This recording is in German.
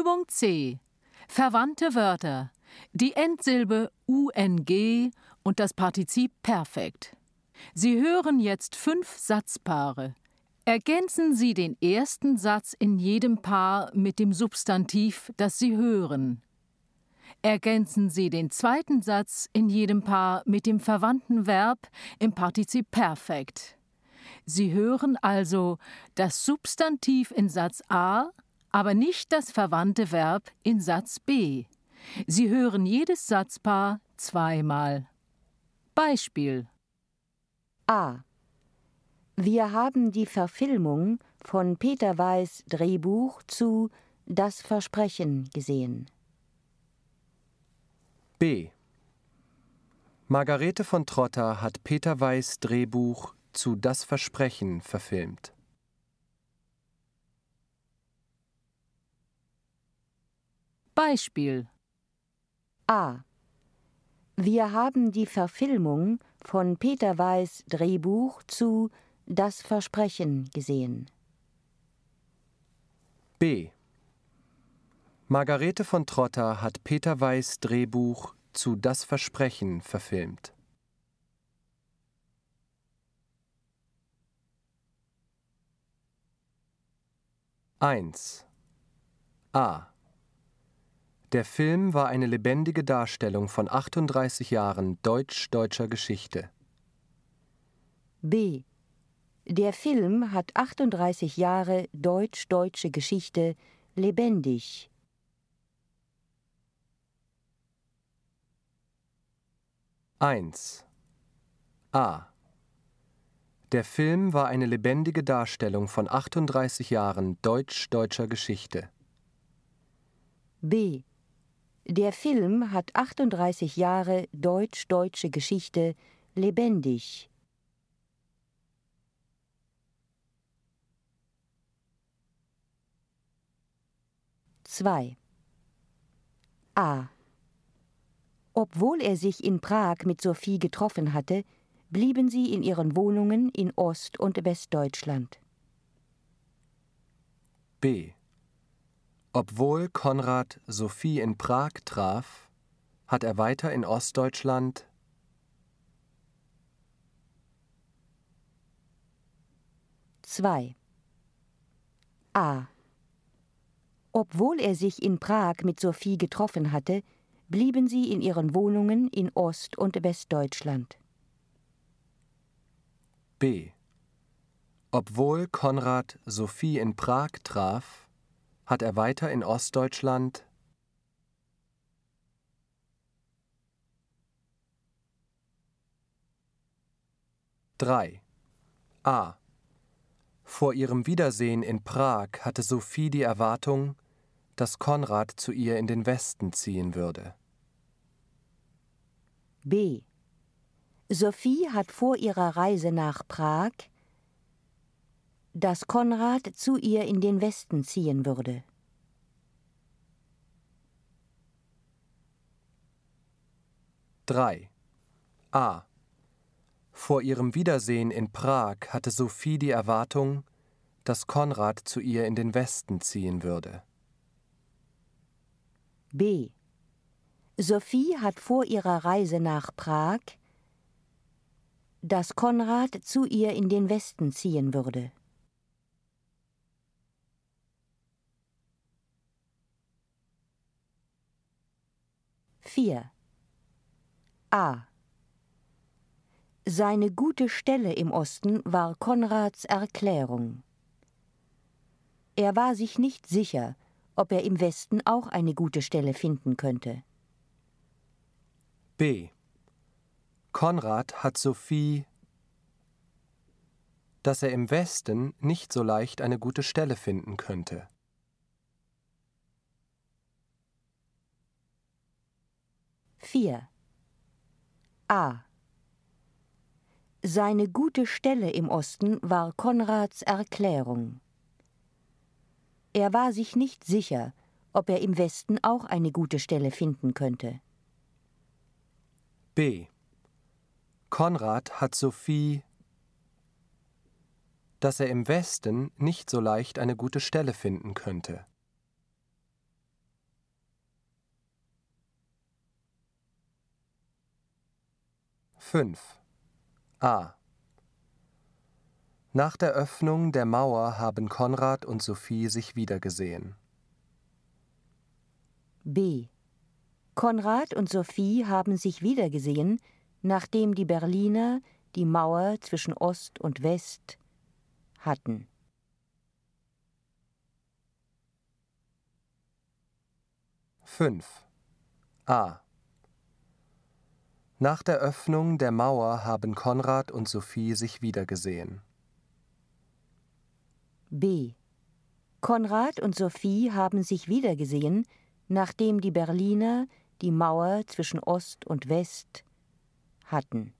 Übung C. Verwandte Wörter. Die Endsilbe UNG und das Partizip Perfekt. Sie hören jetzt 5 Satzpaare. Ergänzen Sie den ersten Satz in jedem Paar mit dem Substantiv, das Sie hören. Ergänzen Sie den zweiten Satz in jedem Paar mit dem verwandten Verb im Partizip Perfekt. Sie hören also das Substantiv in Satz A, aber nicht das verwandte Verb in Satz B. Sie hören jedes Satzpaar zweimal. Beispiel: A. Wir haben die Verfilmung von Peter Weiß' Drehbuch zu Das Versprechen gesehen. B. Margarete von Trotta hat Peter Weiß' Drehbuch zu Das Versprechen verfilmt. Beispiel: A. Wir haben die Verfilmung von Peter Weiß' Drehbuch zu Das Versprechen gesehen. B. Margarete von Trotta hat Peter Weiß' Drehbuch zu Das Versprechen verfilmt. Eins. A. Der Film war eine lebendige Darstellung von 38 Jahren deutsch-deutscher Geschichte. B. Der Film hat 38 Jahre deutsch-deutsche Geschichte lebendig. Eins. A. Der Film war eine lebendige Darstellung von 38 Jahren deutsch-deutscher Geschichte. B. Der Film hat 38 Jahre deutsch-deutsche Geschichte lebendig. Zwei. A. Obwohl er sich in Prag mit Sophie getroffen hatte, blieben sie in ihren Wohnungen in Ost- und Westdeutschland. B. Obwohl Konrad Sophie in Prag traf, hat er weiter in Ostdeutschland Zwei. A. Obwohl er sich in Prag mit Sophie getroffen hatte, blieben sie in ihren Wohnungen in Ost- und Westdeutschland. B. Obwohl Konrad Sophie in Prag traf, hat er weiter in Ostdeutschland 3. A. Vor ihrem Wiedersehen in Prag hatte Sophie die Erwartung, dass Konrad zu ihr in den Westen ziehen würde. B. Sophie hat vor ihrer Reise nach Prag, dass Konrad zu ihr in den Westen ziehen würde. Drei. A. Vor ihrem Wiedersehen in Prag hatte Sophie die Erwartung, dass Konrad zu ihr in den Westen ziehen würde. B. Sophie hat vor ihrer Reise nach Prag, dass Konrad zu ihr in den Westen ziehen würde. Vier. A. Seine gute Stelle im Osten war Konrads Erklärung. Er war sich nicht sicher, ob er im Westen auch eine gute Stelle finden könnte. B. Konrad hat Sophie, dass er im Westen nicht so leicht eine gute Stelle finden könnte. Vier. A. Seine gute Stelle im Osten war Konrads Erklärung. Er war sich nicht sicher, ob er im Westen auch eine gute Stelle finden könnte. B. Konrad hat Sophie, dass er im Westen nicht so leicht eine gute Stelle finden könnte. 5. A. Nach der Öffnung der Mauer haben Konrad und Sophie sich wiedergesehen. B. Konrad und Sophie haben sich wiedergesehen, nachdem die Berliner die Mauer zwischen Ost und West hatten. A. Nach der Öffnung der Mauer haben Konrad und Sophie sich wiedergesehen. B. Konrad und Sophie haben sich wiedergesehen, nachdem die Berliner die Mauer zwischen Ost und West hatten.